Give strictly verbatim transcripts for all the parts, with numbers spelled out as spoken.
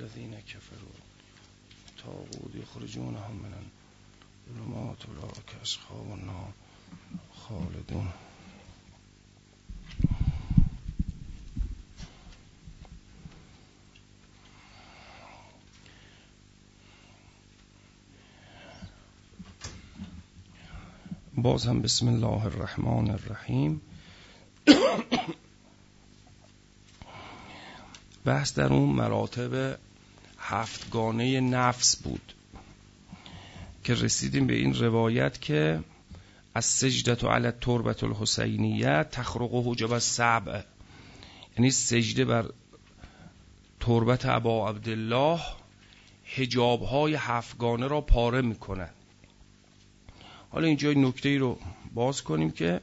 الذین کفروا طاغوت یخرجونهم من الظلمات اولئک اصحاب النار خالدون. باز هم بسم الله الرحمن الرحیم. بحث در اون مراتب هفتگانه نفس بود که رسیدیم به این روایت که از سجدت علی التربة الحسینیه تخرق حجب السبع، یعنی سجده بر تربت ابا عبدالله حجاب‌های هفتگانه را پاره می‌کند. حالا اینجا نکته‌ای رو باز کنیم که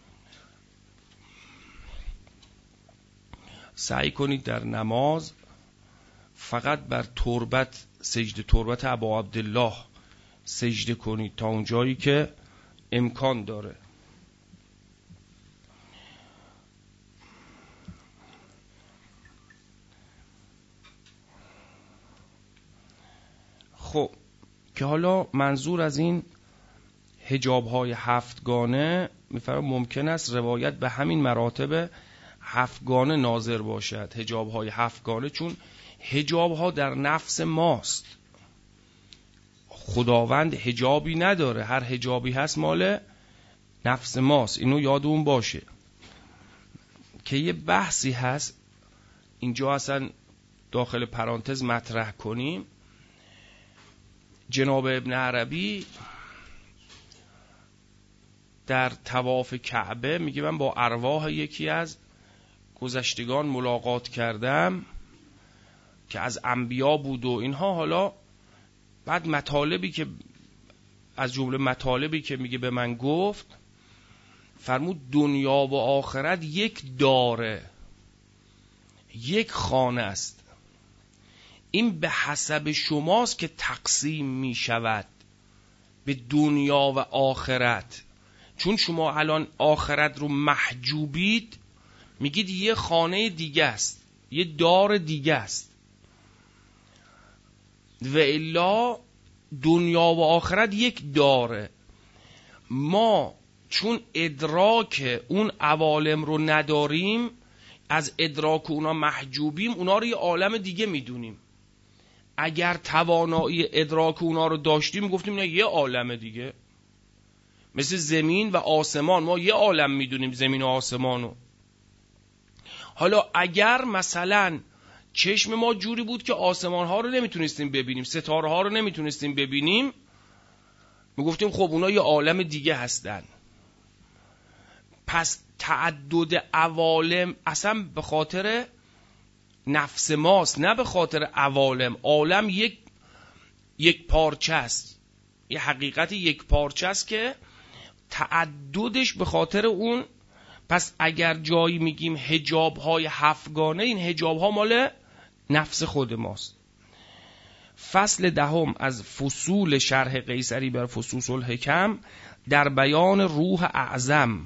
سعی کنید در نماز فقط بر تربت سجده تربت ابا عبدالله سجده کنید تا اونجایی که امکان داره. خب که حالا منظور از این حجاب‌های هفتگانه می‌فرماید ممکن است روایت به همین مراتب هفتگانه ناظر باشد، حجاب‌های هفتگانه، چون حجاب‌ها در نفس ماست. خداوند حجابی نداره، هر حجابی هست مال نفس ماست. اینو یادمون باشه که یه بحثی هست اینجا اصلا داخل پرانتز مطرح کنیم. جناب ابن عربی در طواف کعبه میگه من با ارواح یکی از گذشتگان ملاقات کردم که از انبیا بود و اینها. حالا بعد مطالبی که از جمله مطالبی که میگه به من گفت، فرمود دنیا و آخرت یک داره، یک خانه است. این به حسب شماست که تقسیم میشود به دنیا و آخرت. چون شما الان آخرت رو محجوبید، میگید یه خانه دیگه است، یه دار دیگه است، و الا دنیا و آخرت یک داره. ما چون ادراک اون عوالم رو نداریم، از ادراک اونا محجوبیم، اونا رو یه عالم دیگه میدونیم. اگر توانایی ادراک اونا رو داشتیم گفتیم نه یه عالم دیگه. مثل زمین و آسمان، ما یه عالم میدونیم، زمین و آسمانو. حالا اگر مثلا چشم ما جوری بود که آسمان ها رو نمیتونستیم ببینیم، ستاره ها رو نمیتونستیم ببینیم، میگفتیم خب اونا یه عالم دیگه هستن. پس تعدد عوالم اصلا به خاطر نفس ماست، نه به خاطر عوالم. عالم یک یک پارچه است، یه حقیقت یک پارچه است که تعددش به خاطر اون. پس اگر جایی میگیم حجاب های هفتگانه، این حجاب ها مال نفس خود ماست. فصل دهم از فصول شرح قیصری بر فصوص الحکم در بیان روح اعظم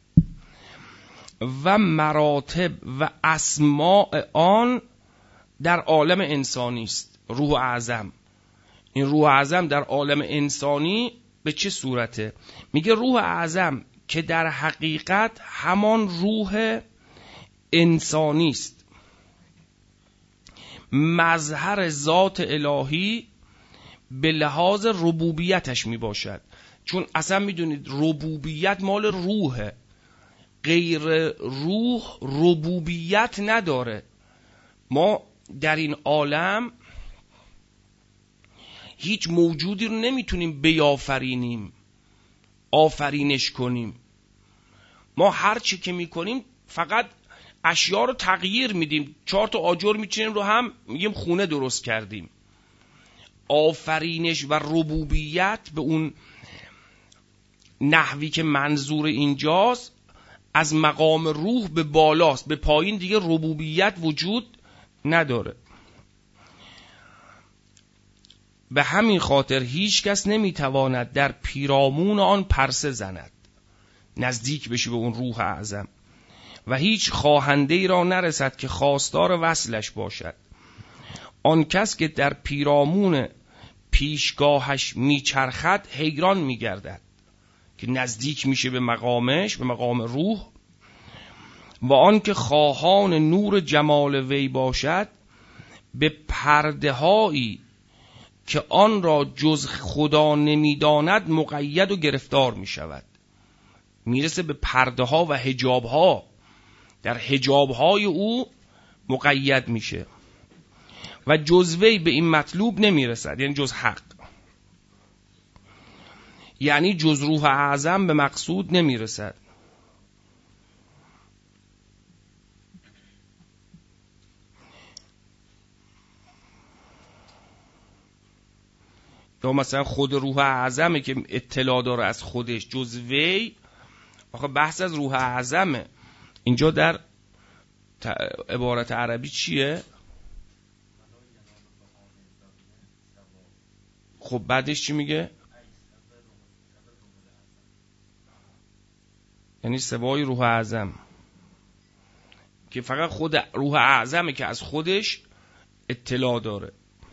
و مراتب و اسماء آن در عالم انسانی است. روح اعظم، این روح اعظم در عالم انسانی به چه صورته؟ میگه روح اعظم که در حقیقت همان روح انسانی است، مظهر ذات الهی به لحاظ ربوبیتش می باشد. چون اصلا میدونید ربوبیت مال روحه، غیر روح ربوبیت نداره. ما در این عالم هیچ موجودی رو نمیتونیم بیافرینیم، آفرینش کنیم. ما هر چی که میکنیم فقط اشیا رو تغییر میدیم. چهار تا آجر میچینیم رو هم میگیم خونه درست کردیم. آفرینش و ربوبیت به اون نحوی که منظور اینجاست از مقام روح به بالاست، به پایین دیگه ربوبیت وجود نداره. به همین خاطر هیچ کس نمیتواند در پیرامون آن پرسه زند، نزدیک بشی به اون روح اعظم، و هیچ خواهنده ای را نرسد که خواستار وصلش باشد. آن کس که در پیرامون پیشگاهش میچرخد حیران میگردد، که نزدیک میشه به مقامش، به مقام روح. و آن که خواهان نور جمال وی باشد به پرده هایی که آن را جز خدا نمیداند مقید و گرفتار میشود. میرسه به پرده ها و حجاب ها، در حجاب های او مقید میشه و جز وی به این مطلوب نمیرسد، یعنی جز حق، یعنی جز روح اعظم به مقصود نمیرسد. یا مثلا خود روح اعظمه که اطلاع داره از خودش، جز وی. آخه بحث از روح اعظمه اینجا در عبارت عربی چیه؟ خب بعدش چی میگه؟ یعنی سوای روح اعظم، که فقط خود روح اعظمه که از خودش اطلاع داره.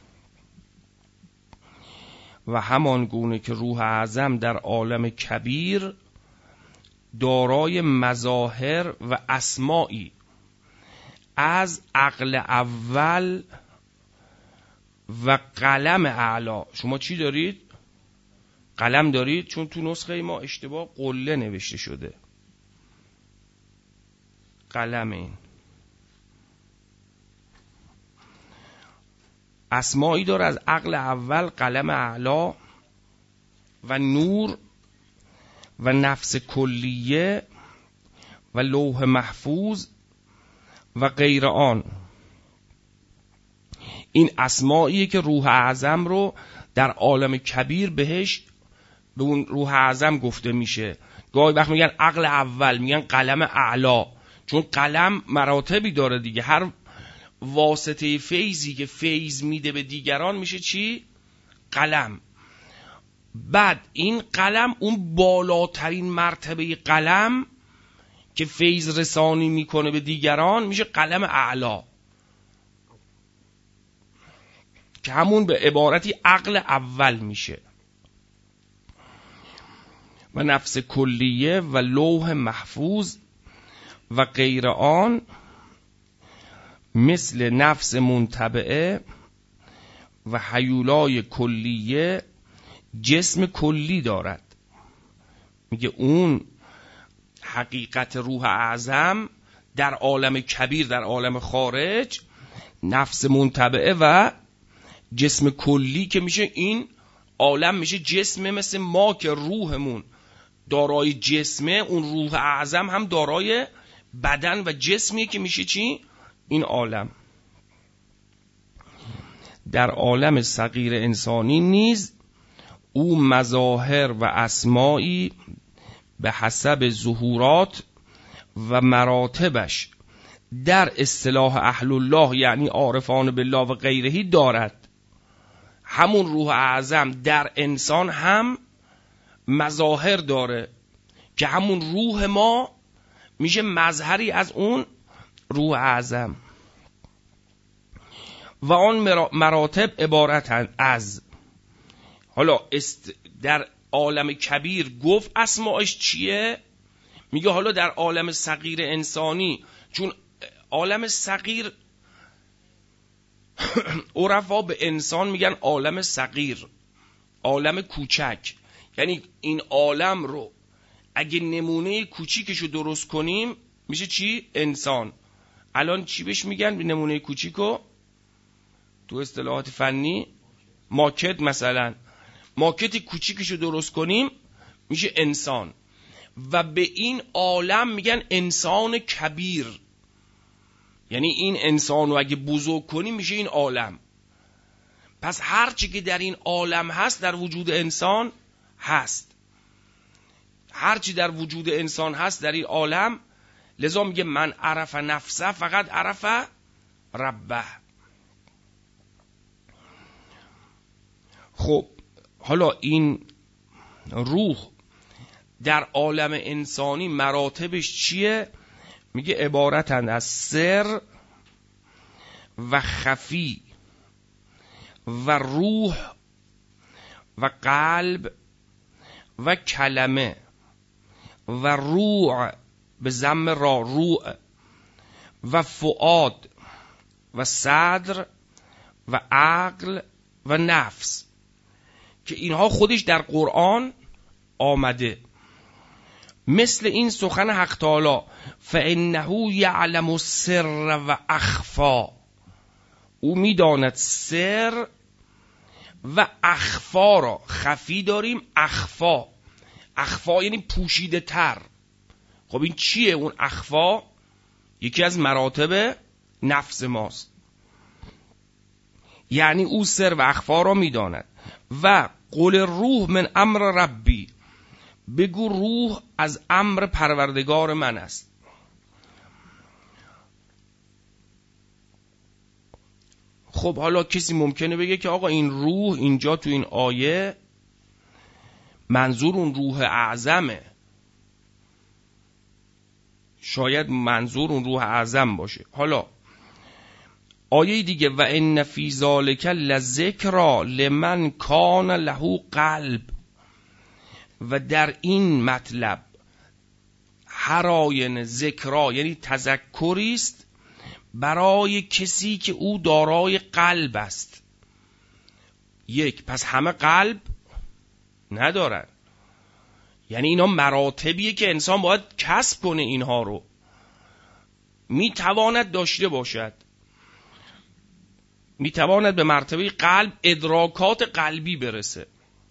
و همان گونه که روح اعظم در عالم کبیر دارای مظاهر و اسمائی از عقل اول و قلم اعلا. شما چی دارید؟ قلم دارید، چون تو نسخه ما اشتباه قله نوشته شده. قلم این اسمائی داره از عقل اول، قلم اعلا و نور و نفس کلیه و لوح محفوظ و غیر آن. این اسماییه که روح اعظم رو در عالم کبیر بهش به اون روح اعظم گفته میشه. گاهی وقت میگن عقل اول، میگن قلم اعلا، چون قلم مراتبی داره دیگه. هر واسطه فیضی که فیض میده به دیگران میشه چی؟ قلم. بعد این قلم، اون بالاترین مرتبه قلم که فیض رسانی میکنه به دیگران میشه قلم اعلا، که همون به عبارتی عقل اول میشه. و نفس کلیه و لوح محفوظ و غیر آن مثل نفس منطبعه و هیولای کلیه جسم کلی دارد. میگه اون حقیقت روح اعظم در عالم کبیر، در عالم خارج، نفس منطبعه و جسم کلی که میشه این عالم میشه جسم، مثل ما که روحمون دارای جسمه، اون روح اعظم هم دارای بدن و جسمیه که میشه چی؟ این عالم. در عالم صغیر انسانی نیز او مظاهر و اسمائی به حسب ظهورات و مراتبش در اصطلاح اهل الله، یعنی عارفان بالله و غیرهی دارد. همون روح اعظم در انسان هم مظاهر داره که همون روح ما میشه مظهری از اون روح اعظم. و آن مراتب عبارتند از، حالا است در عالم کبیر گفت اسماش چیه؟ میگه حالا در عالم صغیر انسانی، چون عالم صغیر عرفا به انسان میگن عالم صغیر، عالم کوچک. یعنی این عالم رو اگه نمونه کوچیکشو درست کنیم میشه چی؟ انسان. الان چی بهش میگن نمونه کوچیکو تو اصطلاحات فنی؟ ماکت. مثلا ماکت کوچیکشو درست کنیم میشه انسان. و به این عالم میگن انسان کبیر، یعنی این انسان رو اگه بزرگ کنیم میشه این عالم. پس هرچی که در این عالم هست در وجود انسان هست، هرچی در وجود انسان هست در این عالم. لذا میگه من عرف نفسه فقط عرف ربه. خب حالا این روح در عالم انسانی مراتبش چیه؟ میگه عبارتند از سر و خفی و روح و قلب و کلمه و روح به ضم را روح و فؤاد و صدر و عقل و نفس، که اینها خودش در قرآن آمده. مثل این سخن حق تعالی فانه یعلم السر و اخفا، او میداند سر و اخفا را. خفی داریم، اخفا، اخفا یعنی پوشیده تر. خب این چیه اون اخفا؟ یکی از مراتب نفس ماست، یعنی او سر و اخفا را میداند. و قل روح من امر ربی، بگو روح از امر پروردگار من است. خب حالا کسی ممکنه بگه که آقا این روح اینجا تو این آیه منظور اون روح اعظمه. شاید منظور اون روح اعظم باشه. حالا آیه دیگه و ان فی ذالک لذکری لمن کان له قلب، و در این مطلب هر آینه ذکرا یعنی تذکری است برای کسی که او دارای قلب است. یک، پس همه قلب ندارن، یعنی اینا مراتبیه که انسان باید کسب کنه. اینها رو میتواند داشته باشد، میتواند به مرتبه قلب ادراکات قلبی برسه.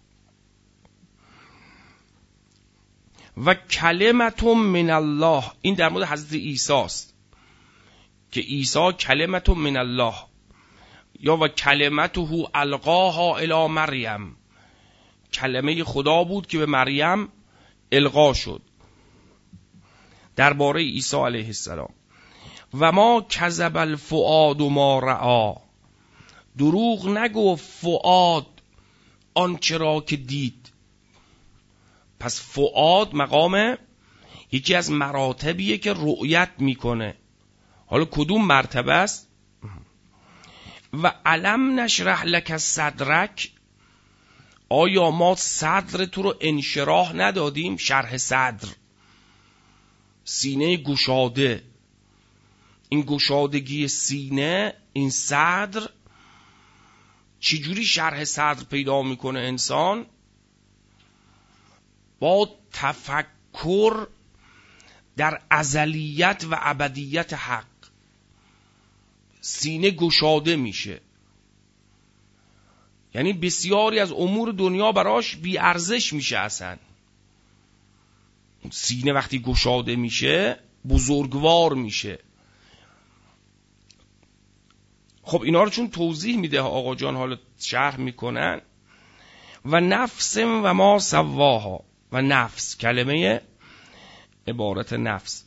و کلمت من الله، این در مورد حضرت عیسی است که عیسی کلمت من الله، یا و کلمته القاها الی مریم، کلمه خدا بود که به مریم القا شد. درباره عیسی علیه السلام و ما کذب الفؤاد ما رعا، دروغ نگفت فؤاد آنچه را که دید. پس فؤاد مقام یکی از مراتبیه که رؤیت میکنه. حالا کدوم مرتبه است؟ و علم نشرح لک صدرک، آیا ما صدر تو رو انشراح ندادیم؟ شرح صدر، سینه گشاده. این گشادگی سینه، این صدر، چجوری شرح صدر پیدا میکنه انسان؟ با تفکر در ازلیت و ابدیت حق سینه گشاده میشه. یعنی بسیاری از امور دنیا براش بی ارزش میشه. اصلا سینه وقتی گشاده میشه بزرگوار میشه. خب اینا رو چون توضیح میده آقا جان، حالا شرح میکنن. و نفس و ما سواها، و نفس کلمه عبارت نفس،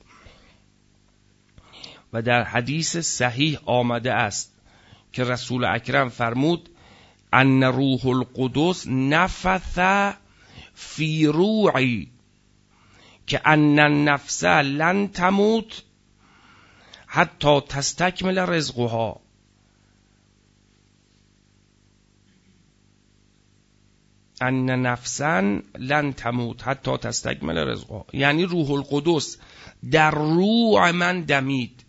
و در حدیث صحیح آمده است که رسول اکرم فرمود ان روح القدس نفث فی روعی که ان النفس لن تموت حتی تستکمل رزقها. ان نفسا لن تموت حتی تستکمل رزقها، یعنی روح القدس در روح من دمید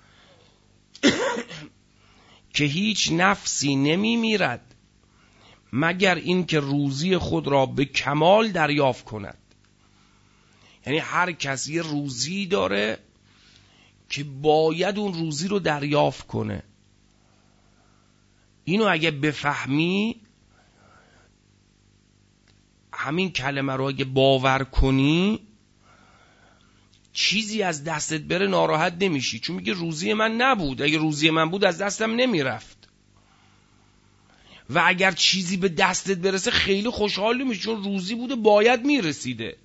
که هیچ نفسی نمی میرد مگر این که روزی خود را به کمال دریافت کند. یعنی هر کس یه روزی داره که باید اون روزی رو دریافت کنه. اینو اگه بفهمی، همین کلمه رو اگه باور کنی، چیزی از دستت بره ناراحت نمیشی، چون میگه روزی من نبود، اگه روزی من بود از دستم نمیرفت. و اگر چیزی به دستت برسه خیلی خوشحال نمیشی، چون روزی بوده باید میرسیده.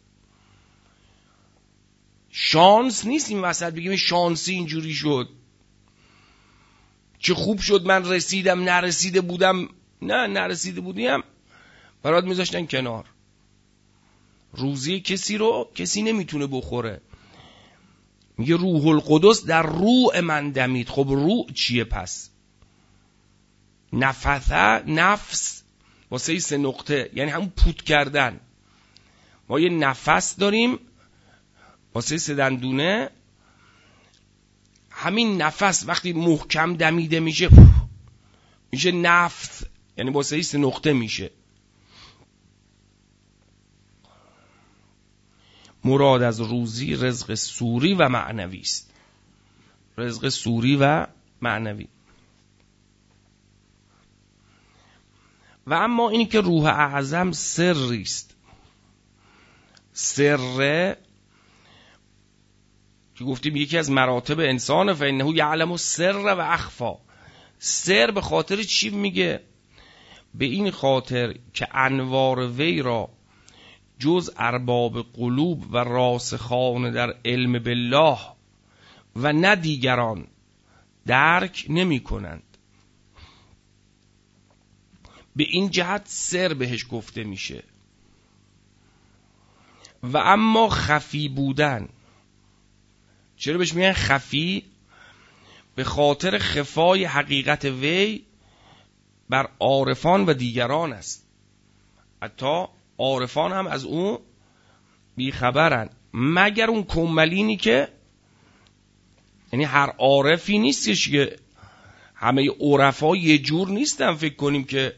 شانس نیست این وسط بگیم شانسی اینجوری شد، چه خوب شد من رسیدم، نرسیده بودم. نه، نرسیده بودیم برات میذاشتن کنار. روزی کسی رو کسی نمیتونه بخوره. میگه روح القدس در روح من دمید. خب روح چیه پس؟ نفثه نفس واسه سه نقطه یعنی همون پوت کردن. ما یه نفس داریم واسه سه دندونه، همین نفس وقتی محکم دمیده میشه میشه نفث، یعنی واسه سه نقطه میشه. مراد از روزی رزق سوری و معنوی است. رزق سوری و معنوی. و اما اینی که روح اعظم سری است. سر که گفتیم یکی از مراتب انسان، فانه یعلم السر و اخفا. سر به خاطر چی میگه؟ به این خاطر که انوار وی را جز ارباب قلوب و راسخان در علم بالله و نه دیگران درک نمی کنند. به این جهت سر بهش گفته میشه. و اما خفی بودن، چرا بهش میگن خفی؟ به خاطر خفای حقیقت وی بر عارفان و دیگران است. حتی عارفان هم از اون بیخبرن، مگر اون کمالینی که، یعنی هر عارفی نیستش که همه عرفا یه جور نیستن. فکر کنیم که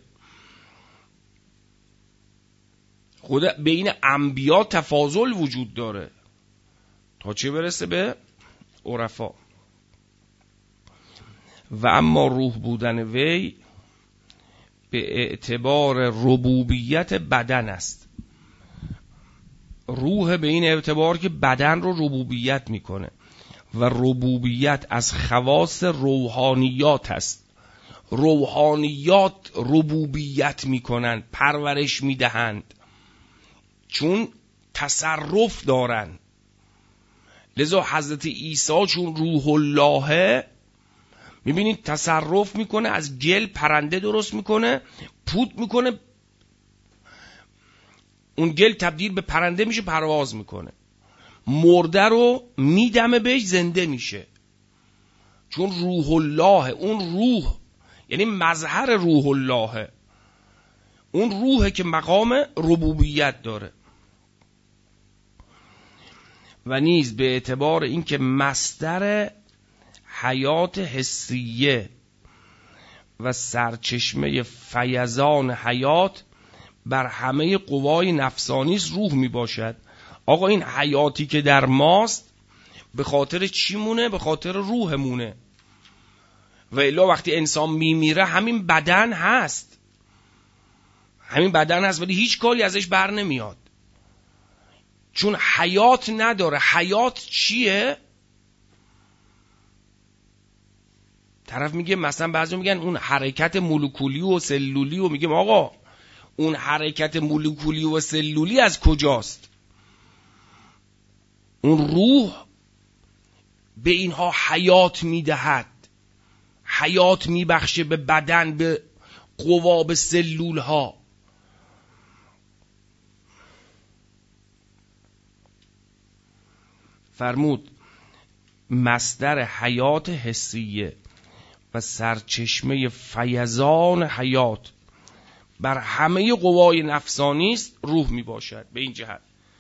خود بین انبیا تفاضل وجود داره تا چه برسه به عرفا. و اما روح بودن وی به اعتبار ربوبیت بدن است. روح به این اعتبار که بدن رو ربوبیت میکنه و ربوبیت از خواص روحانیات است. روحانیات ربوبیت میکنند، پرورش میدهند، چون تصرف دارن. لذا حضرت عیسی چون روح الله، میبینید تصرف میکنه، از گل پرنده درست میکنه، پود میکنه، اون گل تبدیل به پرنده میشه، پرواز میکنه. مرده رو میدمه بهش، زنده میشه. چون روح الله، اون روح یعنی مظهر روح الله، اون روحه که مقام ربوبیت داره. و نیز به اعتبار اینکه مصدر حیات حسیه و سرچشمه فیضان حیات بر همه قوای نفسانی روح می باشد. آقا این حیاتی که در ماست به خاطر چی مونه؟ به خاطر روح مونه. و الا وقتی انسان می میره همین بدن هست، همین بدن هست ولی هیچ کاری ازش بر نمیاد، چون حیات نداره. حیات چیه؟ طرف میگه مثلا بعضی میگن اون حرکت مولکولی و سلولی، و میگم آقا اون حرکت مولکولی و سلولی از کجاست؟ اون روح به اینها حیات میدهد، حیات میبخشه به بدن، به قوا، به سلول ها. فرمود مصدر حیات حسیه و سرچشمه فیضان حیات بر همه قوای نفسانی است روح می باشد. به این جهت.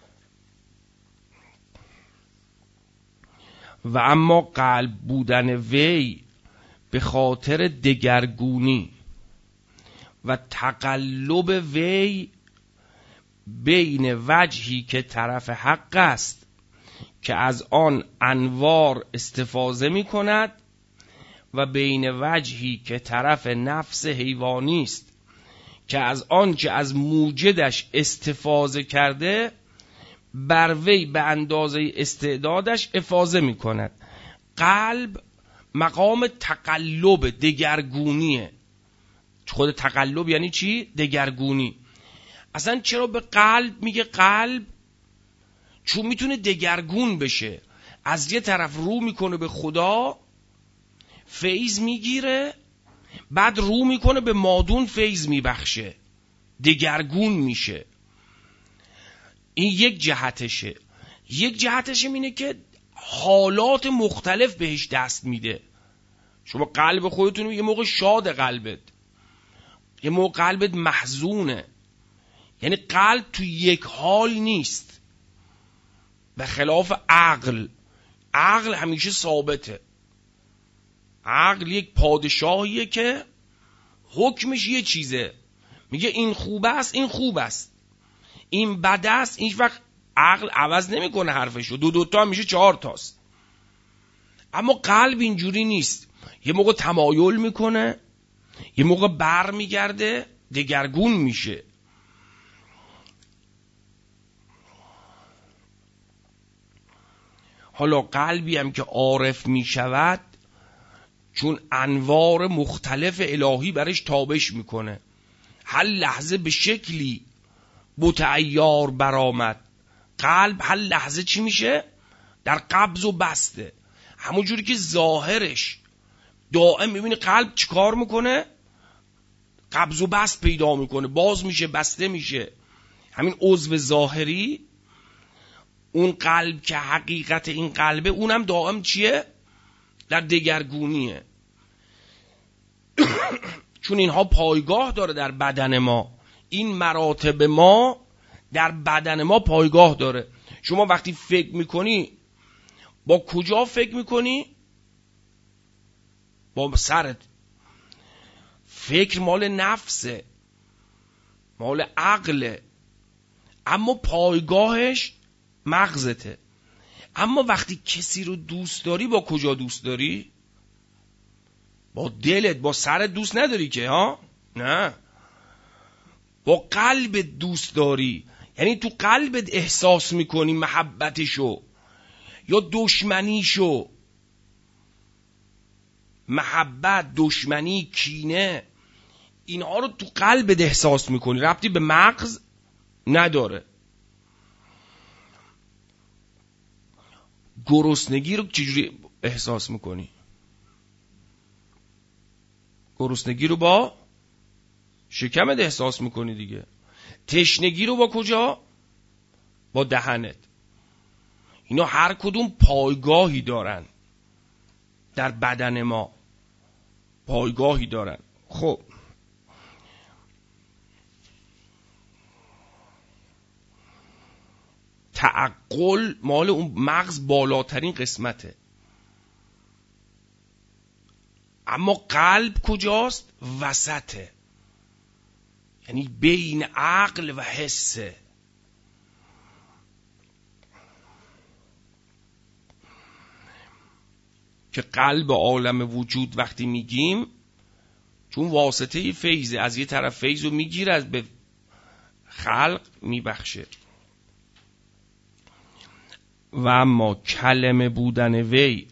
و اما قلب بودن وی به خاطر دگرگونی و تقلب وی بین وجهی که طرف حق است که از آن انوار استفاده می کند و بین وجهی که طرف نفس حیوانی است که از آن که از موجدش استفاده کرده بر وی به اندازه استعدادش افاضه می کند. قلب مقام تقلب، دگرگونیه. خود تقلب یعنی چی؟ دگرگونی. اصلا چرا به قلب میگه قلب؟ چون میتونه دگرگون بشه. از یه طرف رو میکنه به خدا، فیض میگیره، بعد رو میکنه به مادون، فیض میبخشه، دگرگون میشه. این یک جهتشه. یک جهتش اینه که حالات مختلف بهش دست میده. شما قلب خودتون یه موقع شاد قلبت، یه موقع قلبت محزونه، یعنی قلب تو یک حال نیست، به خلاف عقل. عقل همیشه ثابته. عقل یک پادشاهیه که حکمش یه چیزه، میگه این خوب است این خوب است، این بد است. این وقت عقل عوض نمیکنه حرفشو، دو دوتا هم میشه چهار تاست. اما قلب اینجوری نیست، یه موقع تمایل میکنه، یه موقع بر میگرده، دگرگون میشه. حالا قلبی هم که عارف میشود، چون انوار مختلف الهی برش تابش میکنه، هر لحظه به شکلی بتعیار برآمد. قلب هر لحظه چی میشه؟ در قبض و بسته. همون جوری که ظاهرش دائم میبینی قلب چی کار میکنه؟ قبض و بست پیدا میکنه، باز میشه بسته میشه. همین عضو ظاهری، اون قلب که حقیقت این قلبه، اونم دائم چیه؟ در دگرگونیه. چون اینها پایگاه داره در بدن ما، این مراتب ما در بدن ما پایگاه داره. شما وقتی فکر میکنی با کجا فکر میکنی؟ با سرت. فکر مال نفسه، مال عقله، اما پایگاهش مغزته. اما وقتی کسی رو دوست داری، با کجا دوست داری؟ با دلت، با سرت دوست نداری که، ها؟ نه، با قلبت دوست داری. یعنی تو قلبت احساس میکنی محبتشو یا دشمنیشو. محبت، دشمنی، کینه، اینها رو تو قلبت احساس میکنی، ربطی به مغز نداره. گرسنگی رو چجوری احساس میکنی؟ گرسنگی رو با شکمت احساس میکنی دیگه. تشنگی رو با کجا؟ با دهنت. اینا هر کدوم پایگاهی دارن در بدن ما، پایگاهی دارن. خب تعقل مال اون مغز بالاترین قسمته. اما قلب کجاست؟ وسطه، یعنی بین عقل و حسه. که قلب عالم وجود وقتی میگیم، چون واسطه فیضه، از یه طرف فیض رو میگیره، از به خلق میبخشه. و اما کلمه بودن وی،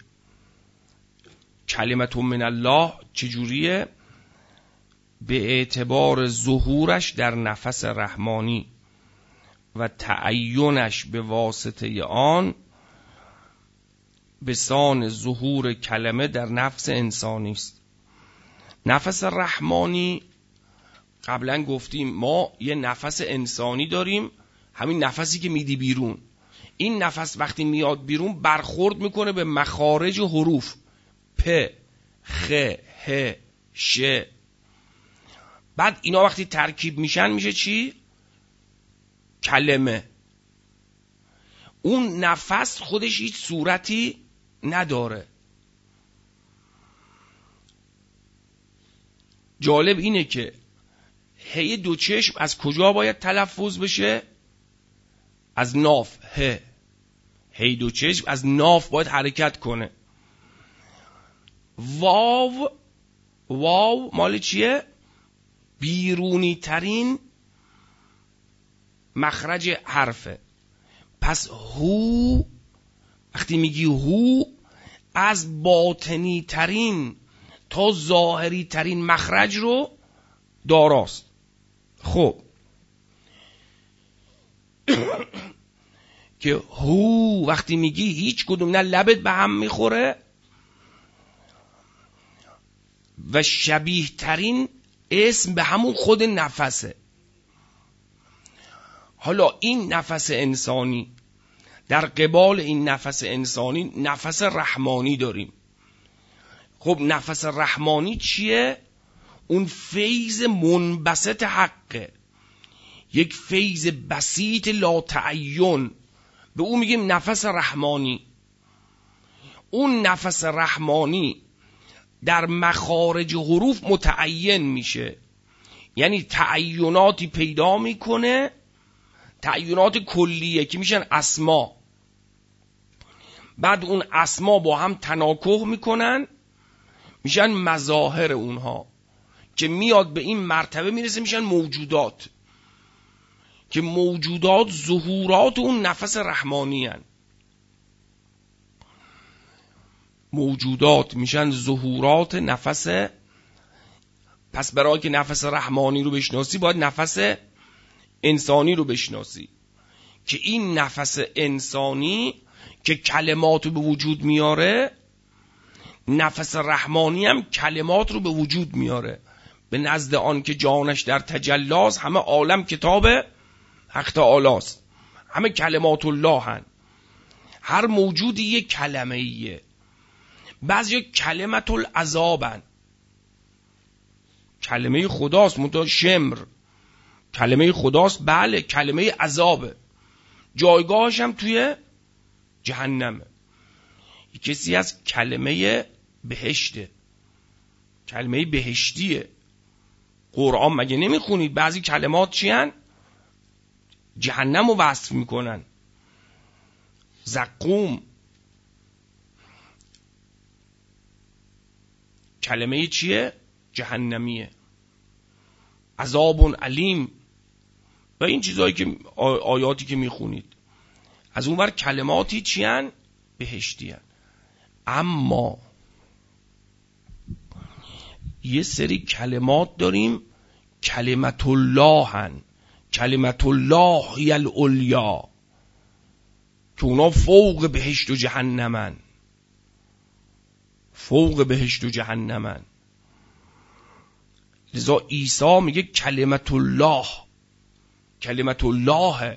کلمت من الله چجوریه؟ به اعتبار ظهورش در نفس رحمانی و تعینش به واسطه آن به سان ظهور کلمه در نفس انسانی است. نفس رحمانی قبلا گفتیم ما یه نفس انسانی داریم، همین نفسی که میدی بیرون. این نفس وقتی میاد بیرون برخورد میکنه به مخارج حروف پ، خ، ه، ش. بعد اینا وقتی ترکیب میشن میشه چی؟ کلمه. اون نفس خودش هیچ صورتی نداره. جالب اینه که هی دو چشم از کجا باید تلفظ بشه؟ از ناف. ه هی دو چشم از ناف باید حرکت کنه. واو، واو مال چیه؟ بیرونی ترین مخرج حرفه. پس هو وقتی میگی هو، از باطنی ترین تا ظاهری ترین مخرج رو داراست. خب که هو وقتی میگی هیچ کدوم نه لبت به هم میخوره و شبیه ترین اسم به همون خود نفسه. حالا این نفس انسانی، در قبال این نفس انسانی نفس رحمانی داریم. خب نفس رحمانی چیه؟ اون فیض منبسط حقه، یک فیض بسیط لا تعین، به اون میگیم نفس رحمانی. اون نفس رحمانی در مخارج حروف متعین میشه، یعنی تعیناتی پیدا میکنه، تعینات کلیه که میشن اسما. بعد اون اسما با هم تناکح میکنن، میشن مظاهر اونها که میاد به این مرتبه میرسه میشن موجودات، که موجودات ظهورات اون نفس رحمانی هن. موجودات میشن ظهورات نفس. پس برای که نفس رحمانی رو بشناسی باید نفس انسانی رو بشناسی، که این نفس انسانی که کلمات رو به وجود میاره، نفس رحمانی هم کلمات رو به وجود میاره. به نزد آن که جانش در تجلاست، همه عالم کتاب حق تعالیست، همه کلمات الله هن. هر موجودی یک کلمه ایه. بعضی کلمت العذاب هن، کلمه خداست منتها شمر، کلمه خداست بله، کلمه عذابه، جایگاهش هم توی جهنمه. کسی از کلمه بهشته، کلمه بهشتیه. قرآن مگه نمیخونید بعضی کلمات چی هن؟ جهنم رو وصف میکنن. زقوم کلمه چیه؟ جهنمیه. عذاب علیم و این چیزهایی که آیاتی که میخونید، از اون ور کلماتی چی هن؟ بهشتی هن. اما یه سری کلمات داریم کلمت الله هن، کلمت الله هی العلیا، که اونا فوق بهشت و جهنمن، فوق بهشت و جهنمن. لذا عیسی میگه کلمت الله، کلمت الله.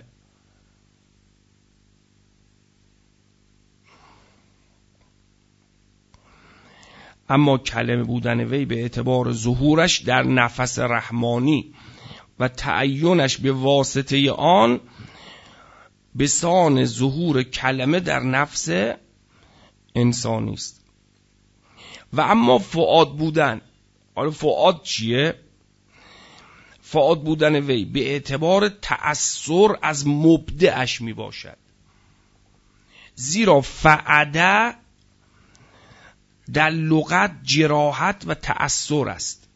اما کلمه بودن وی به اعتبار ظهورش در نفس رحمانی و تعینش به واسطه آن به سان ظهور کلمه در نفس انسانی است. و اما فؤاد بودن، حالا فؤاد چیه؟ فؤاد بودن وی به اعتبار تأثر از مبدعش می باشد، زیرا فعده در لغت جراحت و تأثر است.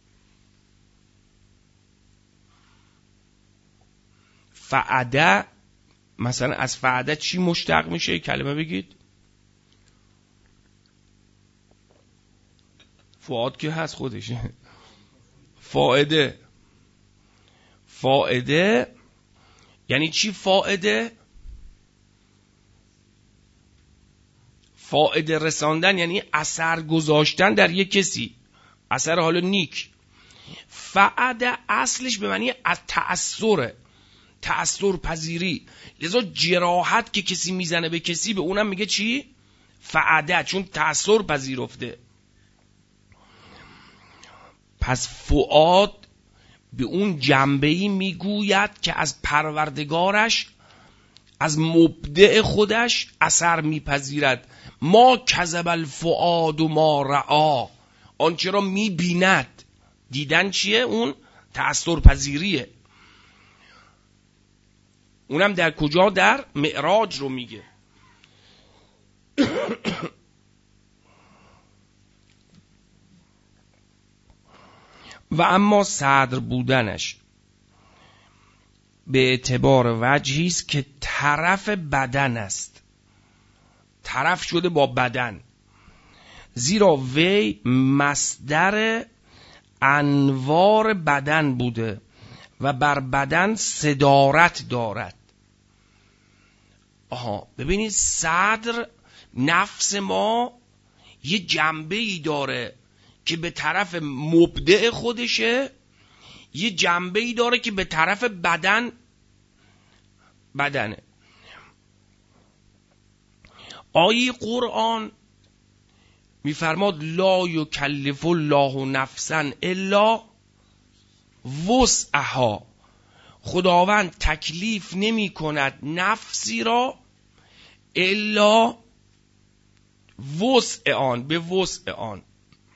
فعده مثلا از فعده چی مشتق میشه؟ کلمه بگید. فؤاد که هست خودش. فائده، فائده یعنی چی؟ فائده فائده رساندن یعنی اثر گذاشتن در یک کسی، اثر حالا نیک. فعده اصلش به معنی از تأثره، تأثر پذیری. لذا جراحت که کسی میزنه به کسی به اونم میگه چی؟ فعده، چون تأثر پذیرفته. پس فؤاد به اون جنبه‌ای میگوید که از پروردگارش، از مبدع خودش اثر میپذیرد. ما کذب الفؤاد و ما رعا، آنچه را میبیند. دیدن چیه؟ اون تأثر پذیریه. اونم در کجا؟ در معراج رو میگه. و اما صدر بودنش به اعتبار وجهی است که طرف بدن است، طرف شده با بدن، زیرا وی مصدر انوار بدن بوده و بر بدن صدارت دارد. آها ببینید، صدر نفس ما یه جنبه‌ای داره که به طرف مبدع خودشه، یه جنبه‌ای داره که به طرف بدن بدنه. آیه قرآن میفرماد لا یکلف الله نفسا الا وسعها. خداوند تکلیف نمی کند نفسی را الا وسع آن، به وسع آن.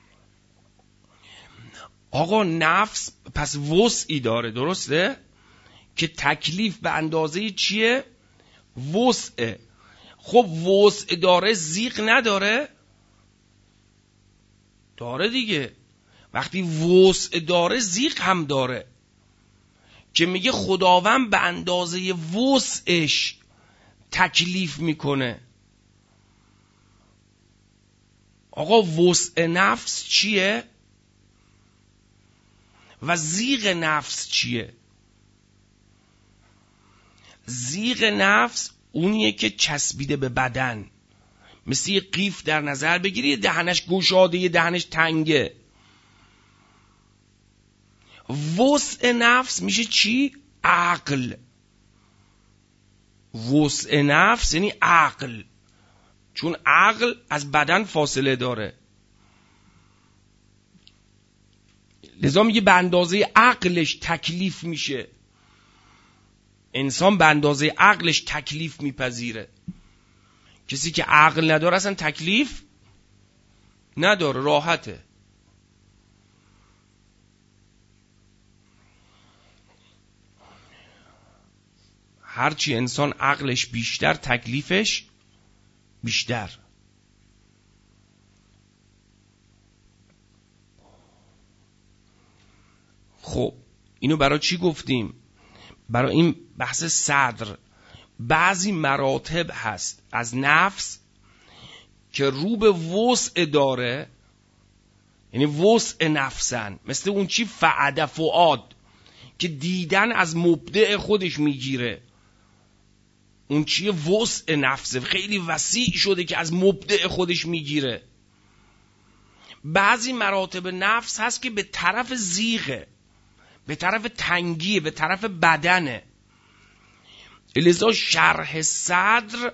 آقا نفس پس وسعی داره، درسته؟ که تکلیف به اندازه چیه؟ وسع. خب وسع داره، زیغ نداره؟ داره دیگه. وقتی وسع داره زیغ هم داره، که میگه خداوند به اندازه وسعش تکلیف میکنه. آقا وسع نفس چیه؟ و زیغ نفس چیه؟ زیغ نفس اونیه که چسبیده به بدن، مثل یه قیف در نظر بگیری، دهنش گشاده، یه دهنش تنگه. وسع نفس میشه چی؟ عقل. وسع نفس یعنی عقل، چون عقل از بدن فاصله داره، لذا میگه به اندازه عقلش تکلیف میشه. انسان به اندازه عقلش تکلیف میپذیره. کسی که عقل نداره اصلا تکلیف نداره، راحته. هرچی انسان عقلش بیشتر تکلیفش بیشتر. خب اینو برای چی گفتیم؟ برای این بحث صدر. بعضی مراتب هست از نفس که رو به وسع داره، یعنی وسع نفسن، مثل اون چی فعد فؤاد که دیدن از مبدع خودش میگیره. اون چیه؟ وسع نفسه، خیلی وسیع شده که از مبدع خودش میگیره. بعضی مراتب نفس هست که به طرف زیغه، به طرف تنگیه، به طرف بدنه. لذا شرح صدر،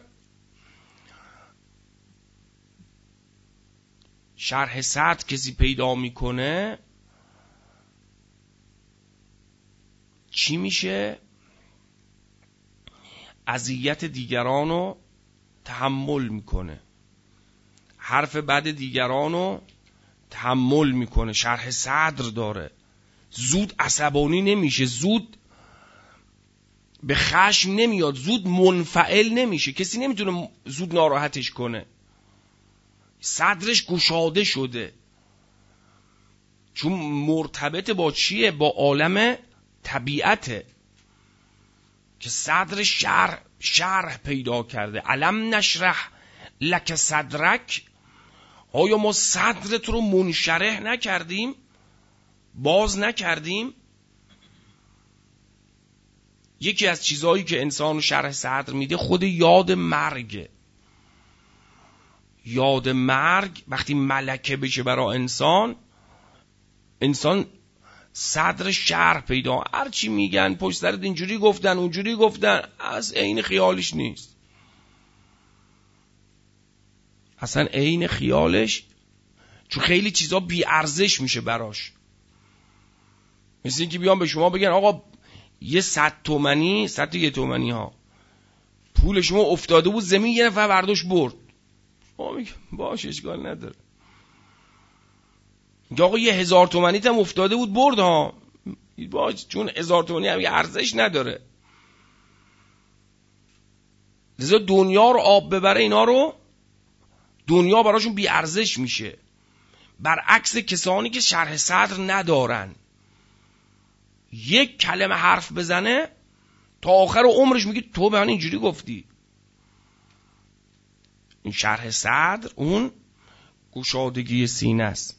شرح صدر کسی پیدا میکنه چی میشه؟ اذیت دیگرانو تحمل میکنه، حرف بد دیگرانو تحمل میکنه. شرح صدر داره، زود عصبانی نمیشه، زود به خشم نمیاد، زود منفعل نمیشه، کسی نمیتونه زود ناراحتش کنه. صدرش گشاده شده، چون مرتبط با چیه؟ با عالم طبیعته، که صدر شرح شرح پیدا کرده. علم نشرح لک صدرک، آیا ما صدرت رو منشرح نکردیم؟ باز نکردیم؟ یکی از چیزهایی که انسان شرح صدر میده خود یاد مرگ. یاد مرگ وقتی ملکه بشه برای انسان، انسان صدر شرح پیدا. هرچی میگن پشت سرت اینجوری گفتن اونجوری گفتن، از عین خیالش نیست، اصلا عین خیالش، چون خیلی چیزا بی ارزش میشه براش. مثل اینکه بیان به شما بگن آقا یه صد تومنی، صد یه تومنی ها پول شما افتاده بود زمین، یه نفر برداشت برد، شما میگه باش اشکال نداره. آقا یه هزار تومنی هم افتاده بود برد ها، باش، چون هزار تومنی هم یه ارزش نداره. لذا دنیا رو آب ببره، اینا رو دنیا براشون بی ارزش میشه، برعکس کسانی که شرح صدر ندارن. یک کلمه حرف بزنه تا آخر عمرش میگه تو به من اینجوری گفتی. این شرح صدر اون گشادگی سینه است.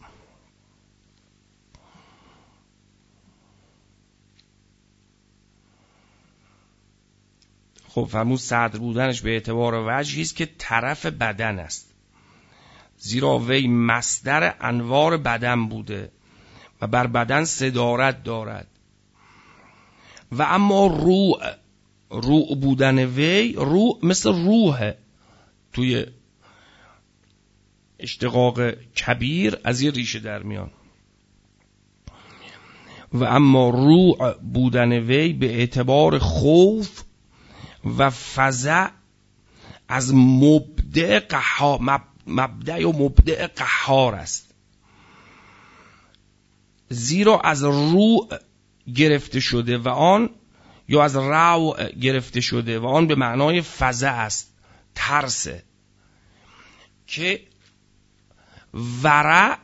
خب فرمود صدر بودنش به اعتبار وجهی است که طرف بدن است، زیرا وی مصدر انوار بدن بوده و بر بدن صدارت دارد. و اما روح، روح بودن وی، روح مثل روحه توی اشتقاق کبیر از یه ریشه در میان. و اما روع بودن وی به اعتبار خوف و فزع از مبدع قهار، مبدع و مبدع قهار است. زیرا از روع گرفته شده و آن، یا از روع گرفته شده و آن به معنای فزع است، ترسه، که ورع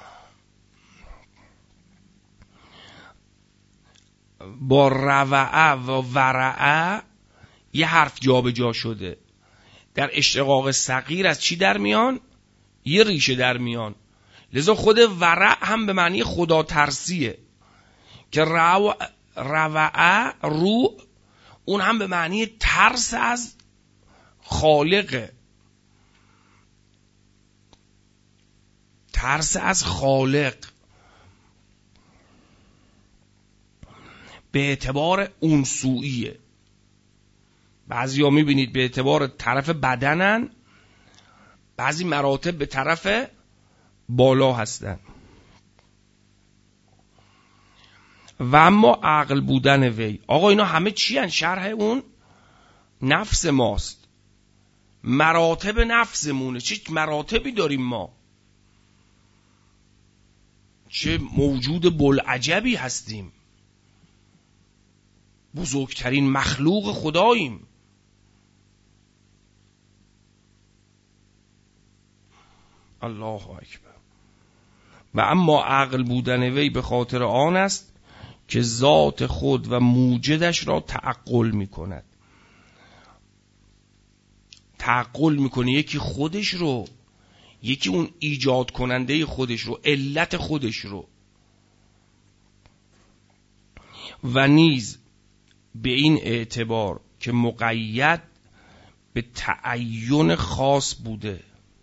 با روعه و ورعه یه حرف جا به جا شده. در اشتقاق صغیر از چی در میان؟ یه ریشه در میان. لذا خود ورع هم به معنی خدا ترسیه که رو روعه رو اون هم به معنی ترس از خالقه، ترس از خالق به اعتبار اون سویه. بعضی ها میبینید به اعتبار طرف بدنن، بعضی مراتب به طرف بالا هستن. و اما عقل بودن وی، آقا اینا همه چی هن؟ شرح اون نفس ماست، مراتب نفسمونه. چه مراتبی داریم ما، چه موجود بلعجبی هستیم، بزرگترین مخلوق خداییم. الله اکبر. و اما عقل بودن وی به خاطر آن است که ذات خود و موجدش را تعقل می کند. تعقل می کنه یکی خودش رو، یکی اون ایجاد کننده خودش رو، علت خودش رو. و نیز به این اعتبار که مقید به تعین خاص بوده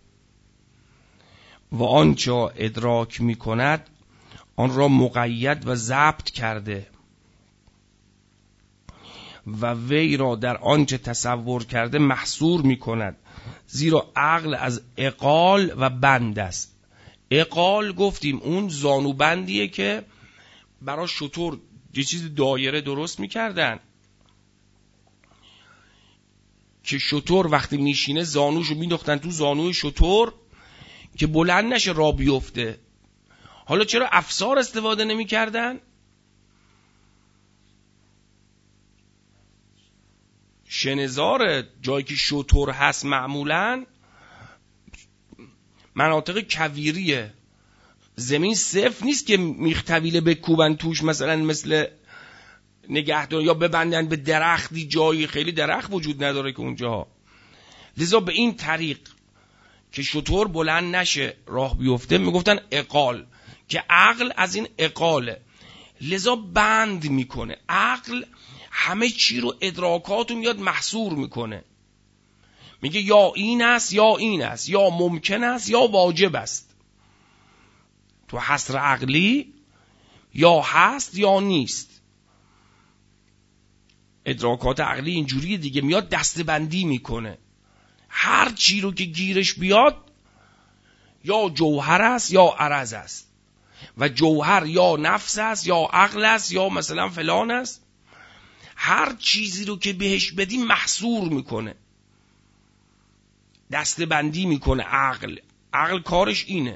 و آنچه ادراک می کند آن را مقید و ضبط کرده و وی را در آنچه تصور کرده محصور می کند. زیرا عقل از عقال و بند است. عقال گفتیم اون زانوبندیه که برای شتر یه چیز دایره درست میکردن که شتر وقتی میشینه زانوشو مینداختن تو زانوی شتر که بلند نشه راه بیفته. حالا چرا افسار استفاده نمیکردن؟ شنظار جایی که شتر هست معمولاً مناطق کویریه، زمین صفر نیست که میخ طویله بکوبن توش، مثلا مثل نگهدار یا ببندن به درختی، جایی خیلی درخت وجود نداره که اونجا. لذا به این طریق که شتر بلند نشه راه بیفته میگفتن عقال، که عقل از این عقاله. لذا بند میکنه. عقل همه چی رو، ادراکاتو میاد محصور میکنه، میگه یا این است یا این است، یا ممکن است یا واجب است. تو حصر عقلی یا هست یا نیست. ادراکات عقلی اینجوری دیگه، میاد دستبندی میکنه. هر چی رو که گیرش بیاد یا جوهر است یا عرض است، و جوهر یا نفس است یا عقل است یا مثلا فلان است. هر چیزی رو که بهش بدی محصور میکنه، دستبندی میکنه. عقل عقل کارش اینه.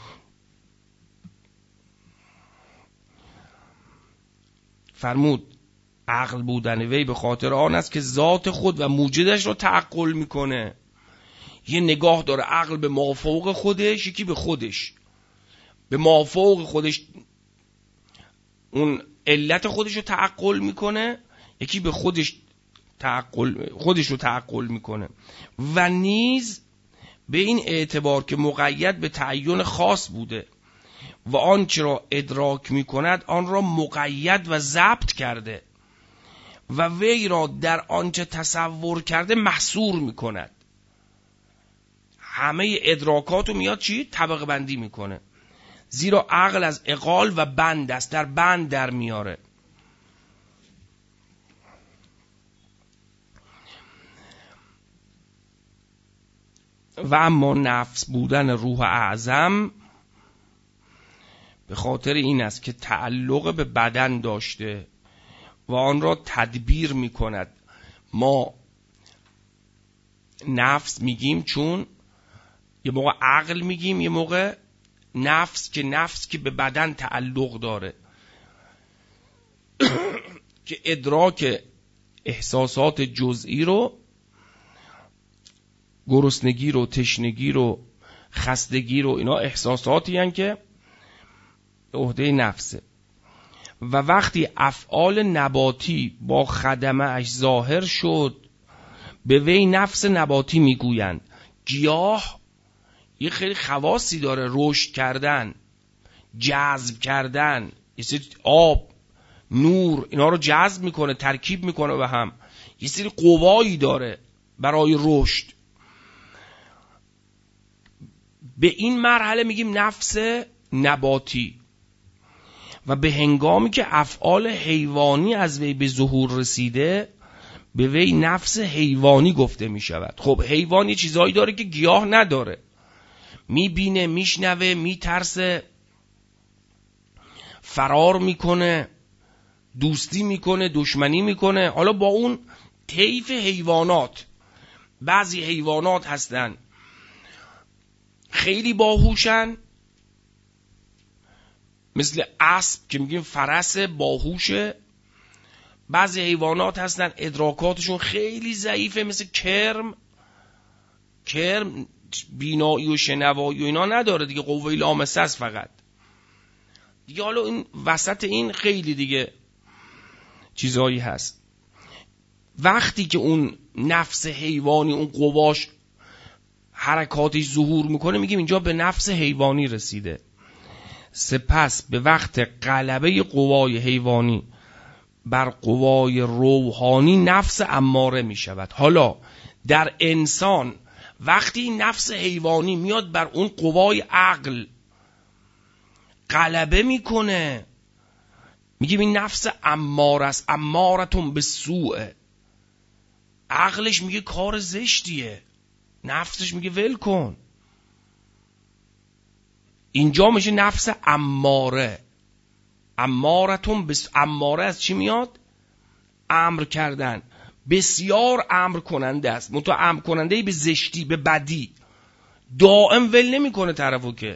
فرمود عقل بودن وی به خاطر آن است که ذات خود و موجدش رو تعقل میکنه. یه نگاه داره عقل به مافوق خودش، یکی به خودش. به مافوق خودش اون علت خودش رو تعقل میکنه، یکی به خودش تعقل خودش رو تعقل میکنه. و نیز به این اعتبار که مقید به تعین خاص بوده و آنچه را ادراک میکند آن را مقید و ضبط کرده و وی را در آنچه تصور کرده محصور میکند. همه ادراکاتو میاد چی؟ طبقه بندی میکنه. زیرا عقل از عقال و بند است، در بند در میاره. و اما نفس بودن روح اعظم به خاطر این است که تعلق به بدن داشته و آن را تدبیر می کند. ما نفس میگیم چون یه موقع عقل میگیم، یه موقع نفس که نفس که به بدن تعلق داره که ادراک احساسات جزئی رو، گرسنگی رو، تشنگی رو، خستگی رو، اینا احساساتی هستند که عهده نفسه. و وقتی افعال نباتی با خدمه اش ظاهر شد به وی نفس نباتی میگویند. گیاه یه خیلی خواصی داره، رشد کردن، جذب کردن، یه سری آب، نور، اینا رو جذب میکنه، ترکیب میکنه به هم، یه سری قوایی داره برای رشد. به این مرحله میگیم نفس نباتی. و به هنگامی که افعال حیوانی از وی به ظهور رسیده به وی نفس حیوانی گفته میشود. خب حیوان یه چیزایی داره که گیاه نداره، میبینه، میشنوه، میترسه، فرار میکنه، دوستی میکنه، دشمنی میکنه. حالا با اون طیف حیوانات، بعضی حیوانات هستن خیلی باهوشن، مثل اسب که میگیم فرس باهوشه. بعضی حیوانات هستن ادراکاتشون خیلی ضعیفه، مثل کرم. کرم بینایی و شنوایی و اینا نداره دیگه، قوه لامسه است فقط دیگه. حالا این وسط این خیلی دیگه چیزایی هست. وقتی که اون نفس حیوانی، اون قواش، حرکاتش ظهور میکنه، میگیم اینجا به نفس حیوانی رسیده. سپس به وقت غلبه قوای حیوانی بر قوای روحانی نفس اماره می شود. حالا در انسان وقتی نفس حیوانی میاد بر اون قوای عقل غلبه میکنه، میگیم این نفس اماره است. امارتون به سوء. عقلش میگه کار زشتیه، نفسش میگه ول کن. اینجا میشه نفس اماره. امارتون بس... اماره از چی میاد؟ امر کردن. بسیار امر کننده است، منتها امر کننده به زشتی، به بدی، دائم ول نمی کنه طرفو که.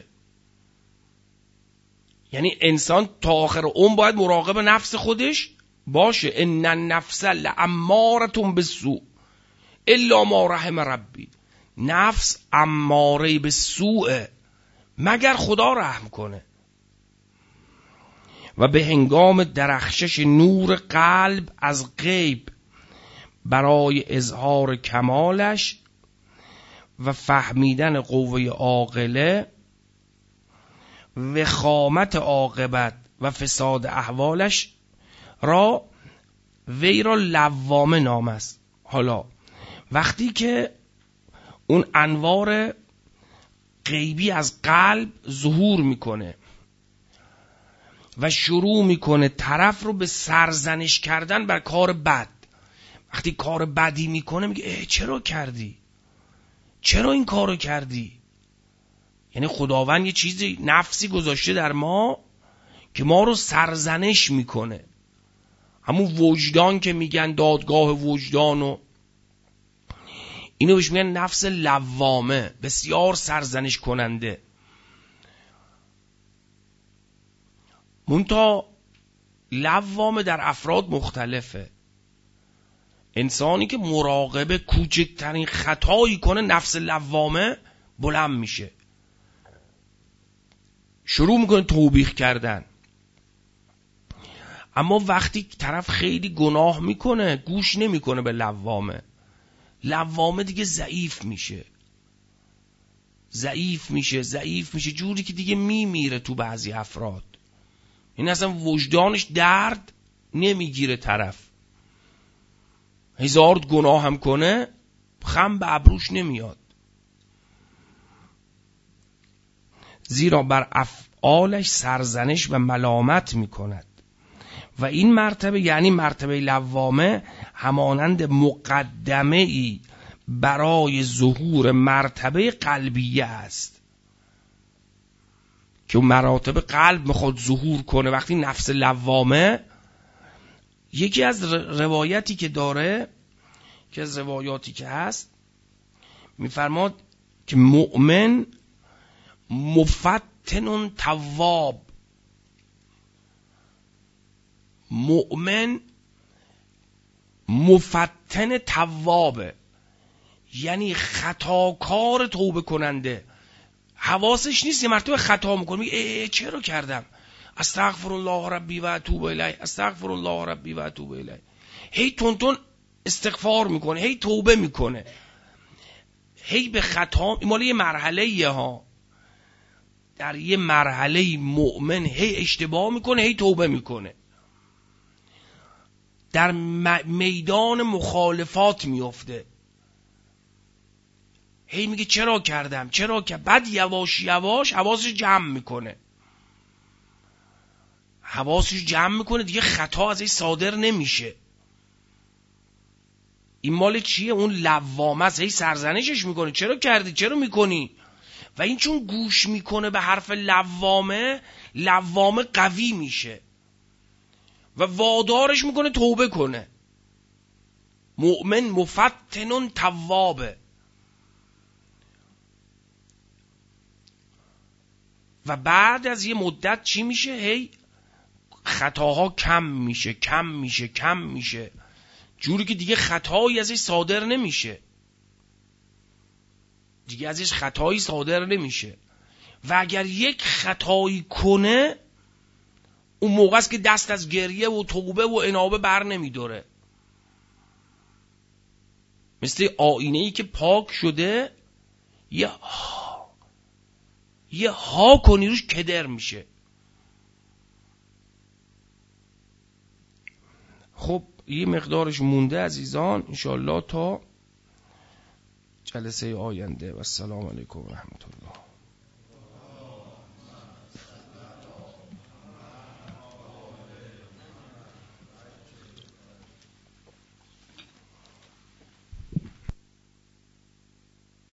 یعنی انسان تا آخر عمر باید مراقب نفس خودش باشه. ان النفس لامارتون بالسوء الا ما رحم ربی. نفس اماره به سوء مگر خدا رحم کنه. و به هنگام درخشش نور قلب از غیب برای اظهار کمالش و فهمیدن قوه عاقله، وخامت عاقبت و فساد احوالش را وی را لوامه نام است. حالا وقتی که اون انوار غیبی از قلب ظهور میکنه و شروع میکنه طرف رو به سرزنش کردن بر کار بد، وقتی کار بدی میکنه میگه اه چرا کردی؟ چرا این کارو کردی؟ یعنی خداوند یه چیزی، نفسی گذاشته در ما که ما رو سرزنش میکنه. همون وجدان که میگن، دادگاه وجدان، و اینو بهش میگن نفس لوامه، بسیار سرزنش کننده. منتها لوامه در افراد مختلفه. انسانی که مراقبه کوچکترین خطایی کنه، نفس لوامه بلند میشه، شروع میکنه توبیخ کردن. اما وقتی طرف خیلی گناه میکنه گوش نمیکنه به لوامه، لوامه دیگه ضعیف میشه، ضعیف میشه ضعیف میشه جوری که دیگه میمیره تو بعضی افراد. این اصلا وجدانش درد نمیگیره، طرف هزار گناه هم کنه خم به ابروش نمیاد، زیرا بر افعالش سرزنش و ملامت میکند. و این مرتبه یعنی مرتبه لوامه همانند مقدمه ای برای ظهور مرتبه قلبیه است که اون مراتب قلب میخواد ظهور کنه. وقتی نفس لوامه، یکی از روایتی که داره، که از روایاتی که هست، میفرماد که مؤمن مفتن تواب، مؤمن مفتن توابه، یعنی خطاکار توبه کننده. حواسش نیست، یه مرتبه خطا میکنه، میگه ای, ای چرا کردم، استغفر الله ربی و اتوب الیه، استغفر الله ربی و اتوب الیه، هی تون تون استغفار میکنه، هی توبه میکنه، هی به خطا. این مال یه مرحله یه ها، در یه مرحله مؤمن هی اشتباه میکنه، هی توبه میکنه، در میدان مخالفات میفته، هی میگه چرا کردم چرا که بعد یواش یواش حواسش جمع میکنه، حواسش جمع میکنه دیگه خطا ازش صادر نمیشه. این مال چیه؟ اون لوامه است، هی سرزنشش میکنه چرا کردی چرا میکنی. و این چون گوش میکنه به حرف لوامه، لوامه قوی میشه و وادارش میکنه توبه کنه. مؤمن مفتن توابه. و بعد از یه مدت چی میشه؟ هی خطاها کم میشه کم میشه کم میشه، جوری که دیگه خطایی ازش صادر نمیشه، دیگه ازش خطایی صادر نمیشه. و اگر یک خطایی کنه، اون موقع است که دست از گریه و توبه و انابه بر نمیداره. مثل آینه ای که پاک شده، یه ها یه ها کنی روش کدر میشه. خب یه مقدارش مونده عزیزان، انشالله تا جلسه آینده. و السلام علیکم و رحمت الله.